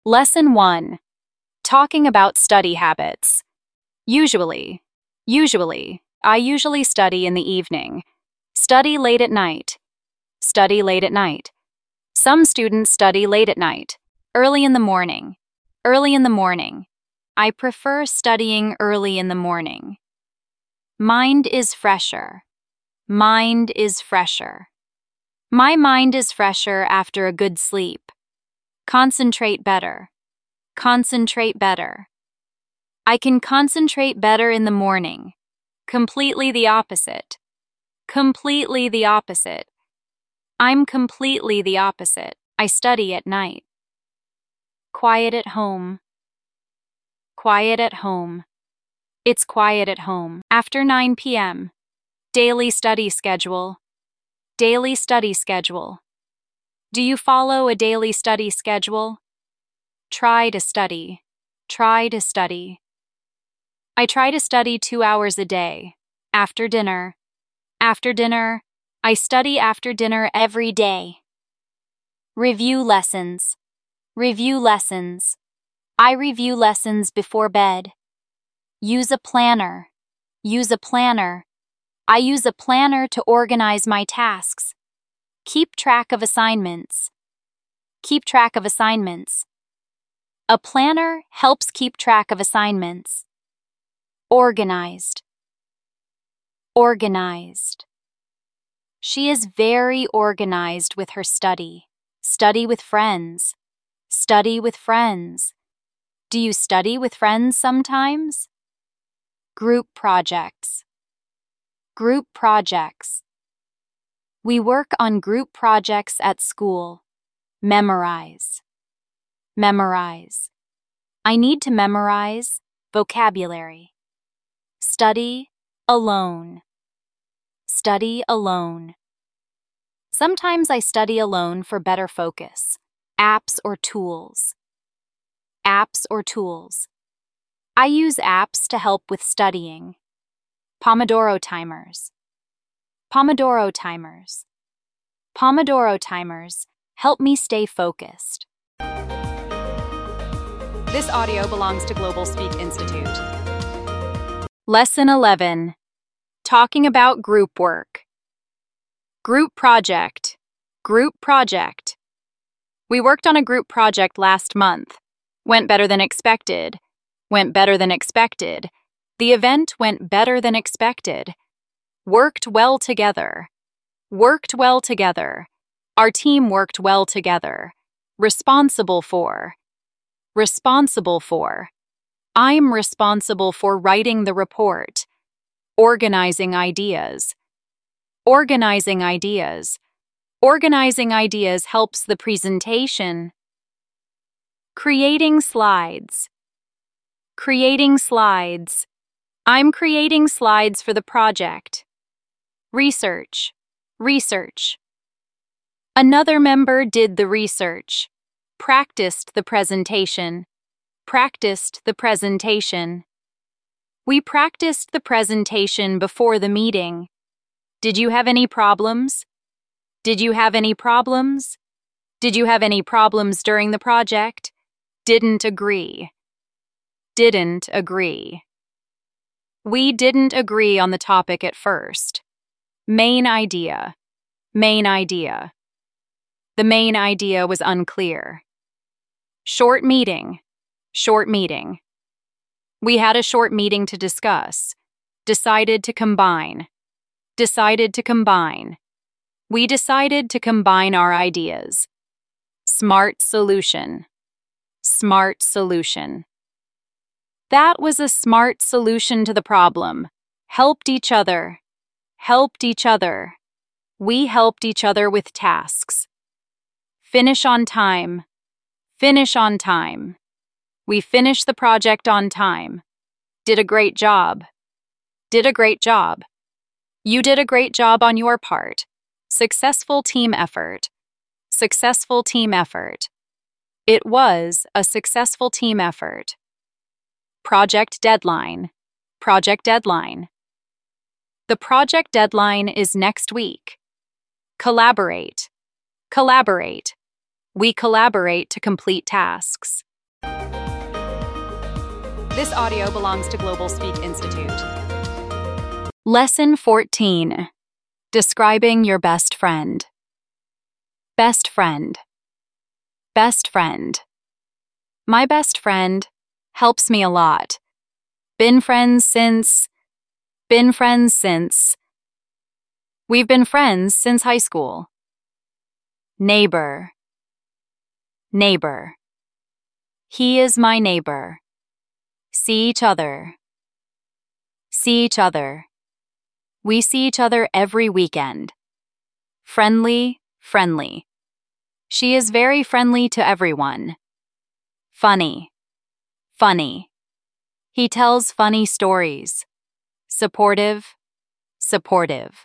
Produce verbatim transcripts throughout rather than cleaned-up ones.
Lesson one. Talking about study habits. Usually. Usually. I usually study in the evening. Study late at night. Study late at night. Some students study late at night. Early in the morning. Early in the morning. I prefer studying early in the morning. Mind is fresher. Mind is fresher. My mind is fresher after a good sleep. Concentrate better. Concentrate better. I can concentrate better in the morning. Completely the opposite. Completely the opposite. I'm completely the opposite. I study at night. Quiet at home. Quiet at home. It's quiet at home. After nine p m Daily study schedule. Daily study schedule. Do you follow a daily study schedule? Try to study. Try to study. I try to study two hours a day. After dinner. After dinner. I study after dinner every day. Review lessons. Review lessons. I review lessons before bed. Use a planner. Use a planner. I use a planner to organize my tasks. Keep track of assignments. Keep track of assignments. A planner helps keep track of assignments. Organized. Organized. She is very organized with her study. Study with friends. Study with friends. Do you study with friends sometimes? Group projects. Group projects. We work on group projects at school. Memorize. Memorize. I need to memorize vocabulary. Study alone. Study alone. Sometimes I study alone for better focus. Apps or tools. Apps or tools. I use apps to help with studying. Pomodoro timers. Pomodoro timers. Pomodoro timers help me stay focused. This audio belongs to Global Speak Institute. Lesson eleven. Talking about group work. Group project. Group project. We worked on a group project last month. Went better than expected. Went better than expected. The event went better than expected. Worked well together. Worked well together. Our team worked well together. Responsible for. Responsible for. I'm responsible for writing the report. Organizing ideas. Organizing ideas. Organizing ideas helps the presentation. Creating slides. Creating slides. I'm creating slides for the project. Research. Research. Another member did the research. Practiced the presentation. Practiced the presentation. We practiced the presentation before the meeting. Did you have any problems? Did you have any problems? Did you have any problems during the project? Didn't agree. Didn't agree. We didn't agree on the topic at first. Main idea. Main idea. The main idea was unclear. Short meeting. Short meeting. We had a short meeting to discuss. Decided to combine. Decided to combine. We decided to combine our ideas. Smart solution. Smart solution. That was a smart solution to the problem. Helped each other. Helped each other. We helped each other with tasks. Finish on time. Finish on time. We finished the project on time. Did a great job. Did a great job. You did a great job on your part. Successful team effort. Successful team effort. It was a successful team effort. Project deadline. Project deadline. The project deadline is next week. Collaborate. Collaborate. We collaborate to complete tasks. This audio belongs to Global Speak Institute. Lesson fourteen. Describing your best friend. Best friend. Best friend. My best friend helps me a lot. Been friends since... Been friends since... We've been friends since high school. Neighbor. Neighbor. He is my neighbor. See each other. See each other. We see each other every weekend. Friendly, friendly. She is very friendly to everyone. Funny. Funny. He tells funny stories. Supportive. Supportive.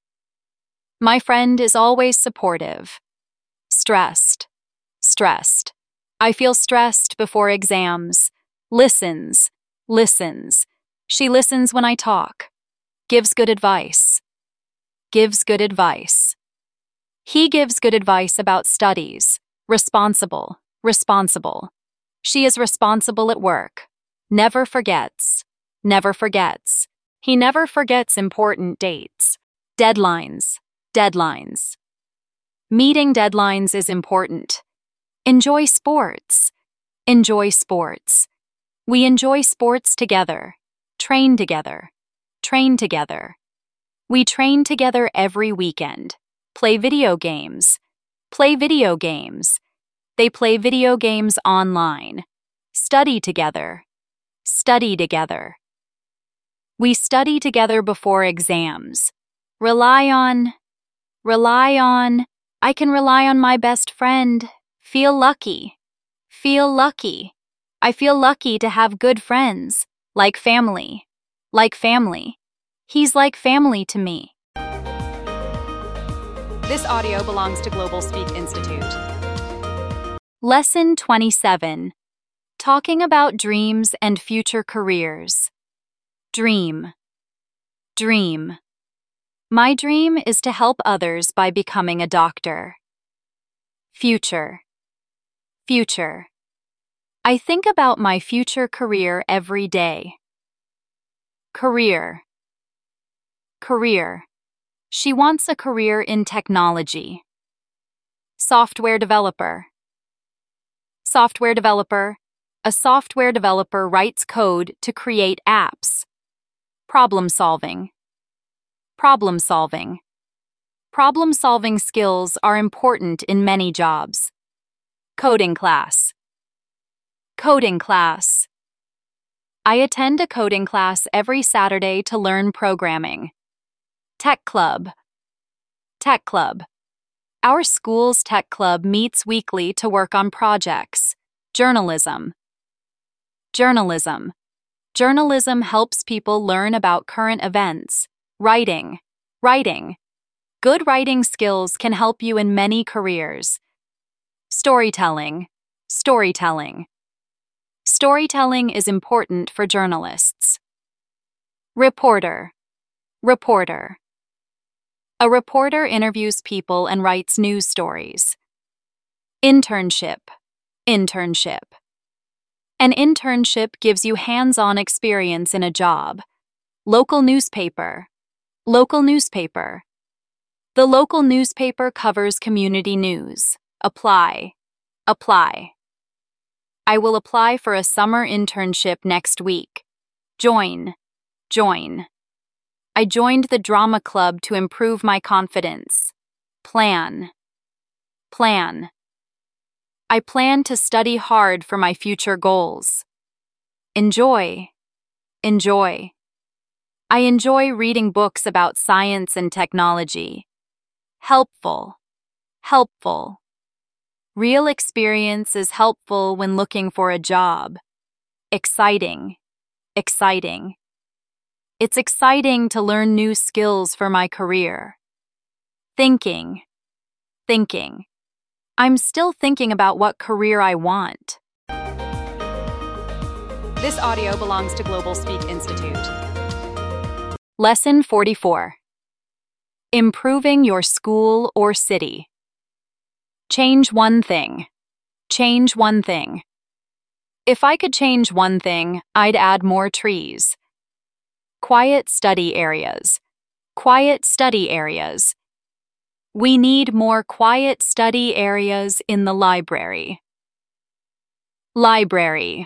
My friend is always supportive. Stressed. Stressed. I feel stressed before exams. Listens. Listens. She listens when I talk. Gives good advice. Gives good advice. He gives good advice about studies. Responsible. Responsible. She is responsible at work. Never forgets. Never forgets. He never forgets important dates. Deadlines. Deadlines. Meeting deadlines is important. Enjoy sports. Enjoy sports. We enjoy sports together. Train together. Train together. We train together every weekend. Play video games. Play video games. They play video games online. Study together. Study together. We study together before exams. Rely on. Rely on. I can rely on my best friend. Feel lucky. Feel lucky. I feel lucky to have good friends. Like family. Like family. He's like family to me. This audio belongs to Global Speak Institute. Lesson twenty-seven. Talking about dreams and future careers. Dream. Dream. My dream is to help others by becoming a doctor. Future. Future. I think about my future career every day. Career. Career. She wants a career in technology. Software developer. Software developer. A software developer writes code to create apps. Problem solving. Problem solving. Problem solving skills are important in many jobs. Coding class. Coding class. I attend a coding class every Saturday to learn programming. Tech club. Tech club. Our school's tech club meets weekly to work on projects. Journalism. Journalism. Journalism helps people learn about current events. Writing. Writing. Good writing skills can help you in many careers. Storytelling. Storytelling. Storytelling is important for journalists. Reporter. Reporter. A reporter interviews people and writes news stories. Internship. Internship. An internship gives you hands-on experience in a job. Local newspaper. Local newspaper. The local newspaper covers community news. Apply. Apply. I will apply for a summer internship next week. Join. Join. I joined the drama club to improve my confidence. Plan. Plan. I plan to study hard for my future goals. Enjoy. Enjoy. I enjoy reading books about science and technology. Helpful. Helpful. Real experience is helpful when looking for a job. Exciting. Exciting. It's exciting to learn new skills for my career. Thinking. Thinking. I'm still thinking about what career I want. This audio belongs to Global Speak Institute. Lesson forty-four. Improving your school or city. Change one thing. Change one thing. If I could change one thing, I'd add more trees. Quiet study areas. Quiet study areas. We need more quiet study areas in the library. Library.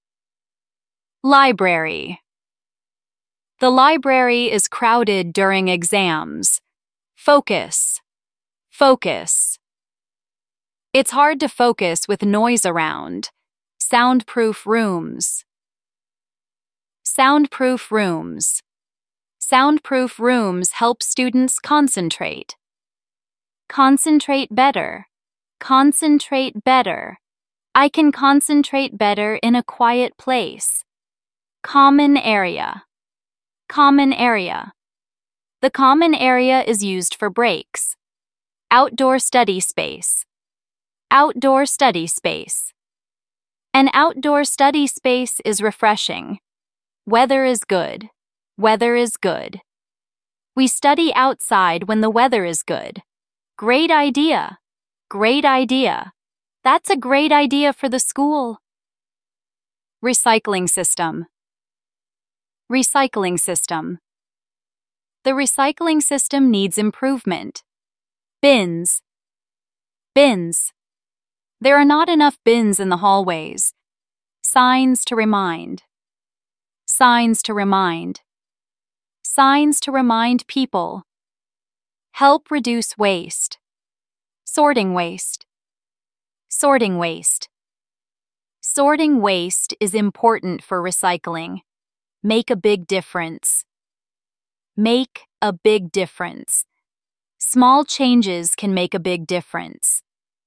Library. The library is crowded during exams. Focus. Focus. It's hard to focus with noise around. Soundproof rooms. Soundproof rooms. Soundproof rooms help students concentrate. Concentrate better. Concentrate better. I can concentrate better in a quiet place. Common area. Common area. The common area is used for breaks. Outdoor study space. Outdoor study space. An outdoor study space is refreshing. Weather is good. Weather is good. We study outside when the weather is good. Great idea. Great idea. That's a great idea for the school. Recycling system. Recycling system. The recycling system needs improvement. Bins. Bins. There are not enough bins in the hallways. Signs to remind. Signs to remind. Signs to remind people. Help reduce waste. Sorting waste. Sorting waste. Sorting waste is important for recycling. Make a big difference. Make a big difference. Small changes can make a big difference.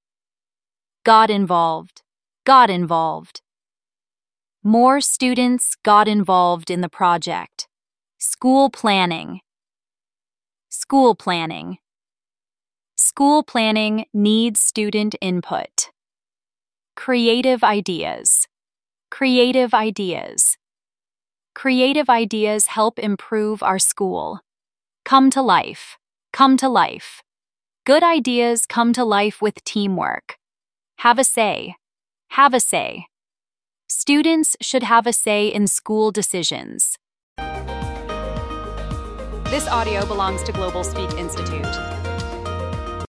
Got involved. Got involved. More students got involved in the project. School planning. School planning. School planning needs student input. Creative ideas. Creative ideas. Creative ideas help improve our school. Come to life. Come to life. Good ideas come to life with teamwork. Have a say. Have a say. Students should have a say in school decisions. This audio belongs to Global Speak Institute.